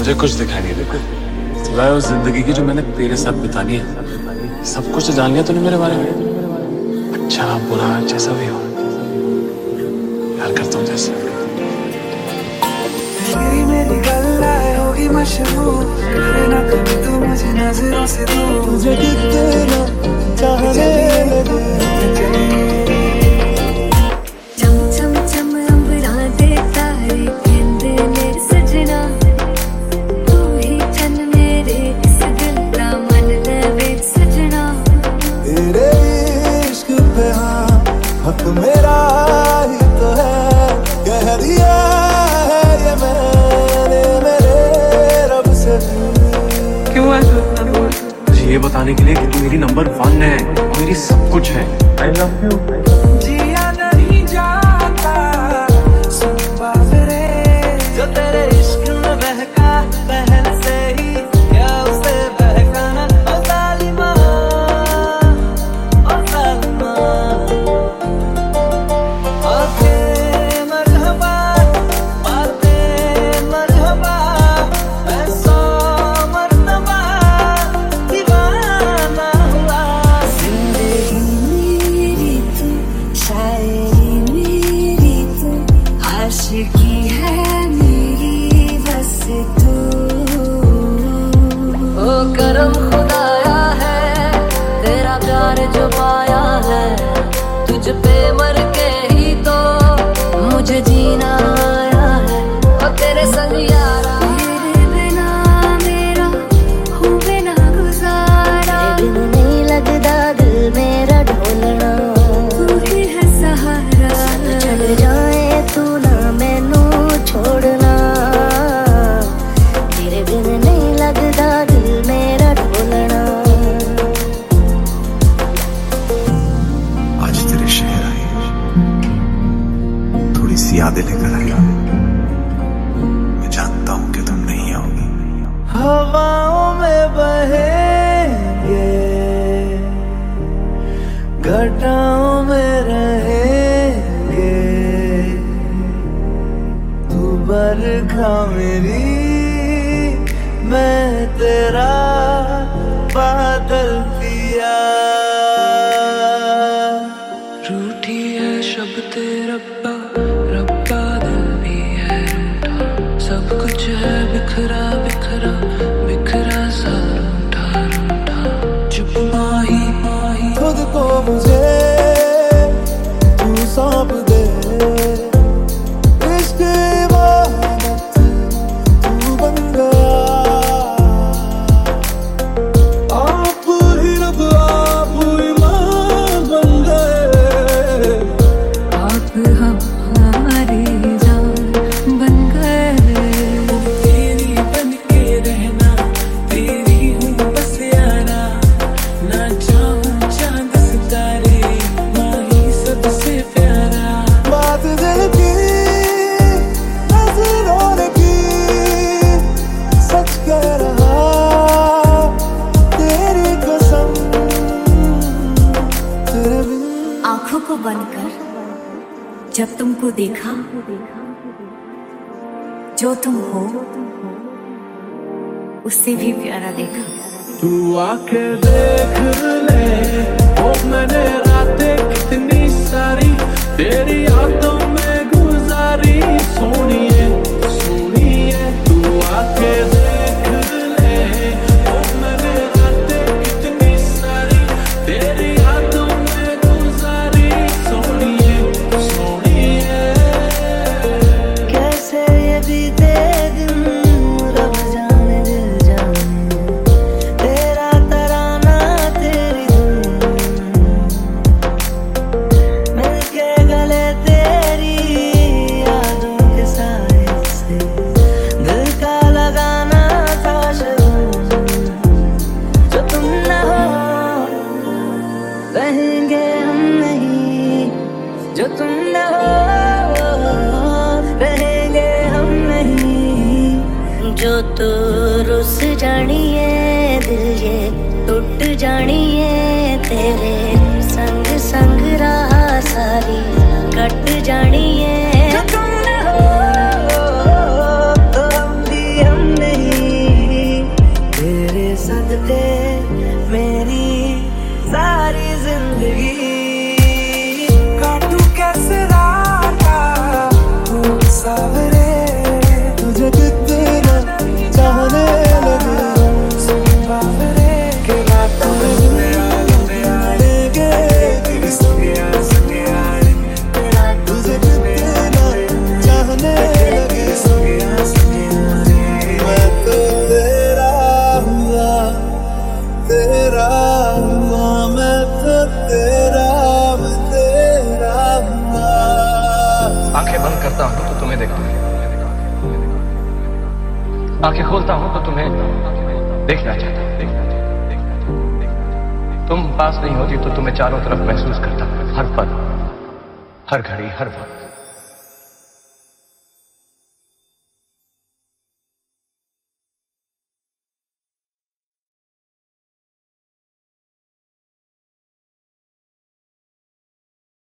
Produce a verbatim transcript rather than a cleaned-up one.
मुझे कुछ दिखाई नहीं देता सिवाय उस जिंदगी की जो मैंने तेरे साथ बितानी है। सब कुछ जान लिया तूने मेरे बारे में, अच्छा बुरा जैसा भी हो प्यार करता हूँ जैसे। मेरी मेरी गल्लाएं होगी मशहूर, करे ना कभी तू मुझे नजरों से दूर, तुझे कितना चाहने लगे। चम चम चम अंबरा दे तारे कहंदे ने सजना, तू ही चन मेरे इस दिल दा मन लवे सजना। तेरे इश्क पे हाँ हक मेरा ही तो है, कह दिया है ये मैंने मेरे रब से। क्यों ऐसा तुझे ये बताने के लिए कि तू मेरी नंबर वन है, मेरी सब कुछ है। I love you. जिया नहीं जाता सुन बाबरे, जो तेरे इश्क में बहका पहल से ही क्या उसे बहकाना। ओ जालिमा ओ जालिमा आके मरहबा बातें मरहबा, मैं सौ मरतबा दीवाना हुआ। जिंदगी मेरी तू, शायरी मेरी तू, आशिकी है मेरी बस तू। ओ करम खुदाया है तेरा प्यार जो पाया है, तुझ पे मर के ही तो मुझे जीना आया है। ओ तेरे संग यारा, तेरे बिना मेरा हो बिना गुजारा, तेरे बिन नहीं लगदा दिल मेरा ढोलना। तू ही है सहारा, चढ़ जाए तू ना मैनू छोड़ना, तेरे बिन नहीं लगदा दिल मेरा ढोलना। आज तेरे शहर आई, थोड़ी सी यादें लेकर आई। मैं जानता हूँ कि तुम नहीं आओगी। हवाओं में बहेंगे, घटाओं में रहेंगे, तू बरखा मेरी, मैं तेरा बादल पिया। रूठी है शब्द रब्बा रब्बा, दिल भी है रूठा, सब कुछ है बिखरा बिखरा बिखरा सा रूठा रूठा। चुप माही माही खुद को मुझे तू सौंप दे, इश्क इबादत तू बन गया। आप ही रब आप ही मां बन गए, आप हमारी जान बन गए। तेरी बन के रहना, तेरी हूँ बस यारा, ना चाहूं चांद सितारे, माही सबसे प्यारा। बात दिल की नजरों ने की, सच कह रहा तेरी कसम, तेरे बिन। आंखों को बंद कर जब तुमको देखा, जो तुम हो उससे भी प्यारा देखा। तू आके देख ले ओ मैंने रातें कितनी सारी तेरी यादों में गुजारी। सोनिए सोनिए तू आके देख ले ओ मैंने रातें कितनी सारी तेरी यादों में गुजारी। सोनिए सोनिए कैसे ये बीते दिन रब जाने दिल जाने, तेरा तराना तेरी धुन मिलके गले तेरी यादों के साए से, दिल का लगाना था शगुन। जो तुम न हो रहेंगे हम नहीं, जो तुम न हो रहेंगे हम नहीं। जो तो रुस जानिए दिल ये टूट जानिए, तेरे संग संग रहा सारी कट जानिए। जो तुम न हो तो हम भी हम नहीं, तेरा हुआ, मैं तो तेरा, मैं तेरा हुआ। आंखें बंद करता हूं तो तुम्हें देखता हूं, आंखें खोलता हूं तो तुम्हें देखना चाहता हूं। तुम पास नहीं होती तो तुम्हें चारों तरफ महसूस करता हूं, हर पल, हर घड़ी, हर वक्त।